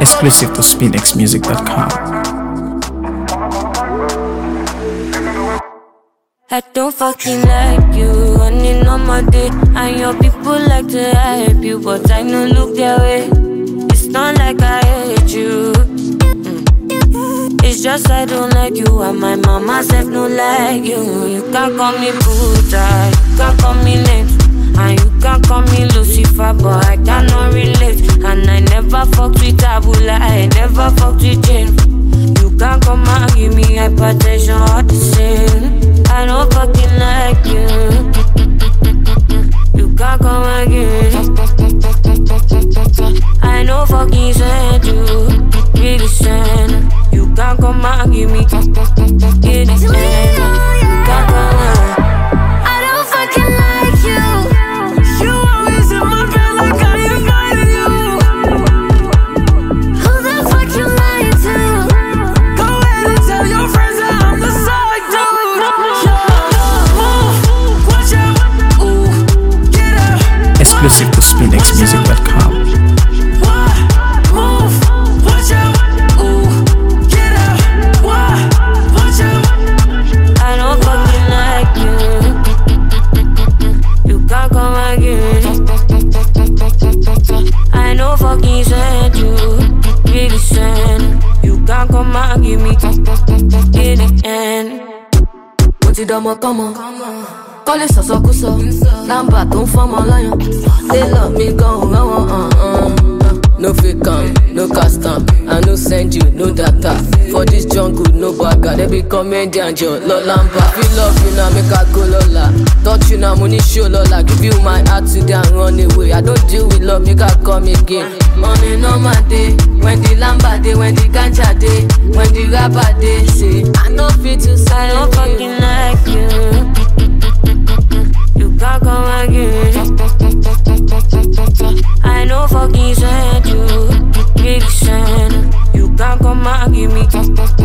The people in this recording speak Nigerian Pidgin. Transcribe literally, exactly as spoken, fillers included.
Exclusive to spin x music dot com. I don't fucking like you, running on my day. And your people like to hype you, but I no look their way. It's not like I hate you, mm. It's just I don't like you, and my mama self no like you. You can't call me Buddha, you can't call me names, and you can't call me Lucifer, but I cannot relate. And I never fucked with Tabula, I never fucked with Jane. You can't come and give me hypertension all the same. I don't fucking like you. You can't come and give me. I know fucking send you. Really send. You can't come and give me. Get it, man. You can't come and. I don't fucking like you. You always in my bed like I invited you. Who the fuck you lying to? Go ahead and tell your friends that I'm the side dude. Exclusive to spin x music dot com. I don't fucking like you. You can't come and give me. I know fucking send you. Really send. You can't come and give me. Get it in. Mo ti dọmọ tọmọ, kọ́lé sọ̀sọ́kúsọ, lámbà tó ń fọ́mọ lọ́yàn. Tailor mi gan ò rán. No fake am, no cast am, I no send you, no data. For this jungle, no bagger, they be comedian Joe, Lolamba. Feel love you now, make I go Lola. Touch you now, money show Lola. Give you my heart today and run away. I don't deal with love, make I come again. Money on my day, when the lamba day, when the ganja day, when the rapper day, say I no fit to say I don't fucking like you. You can't come and give me. I know fucking send you. Really send. You can't come and give me.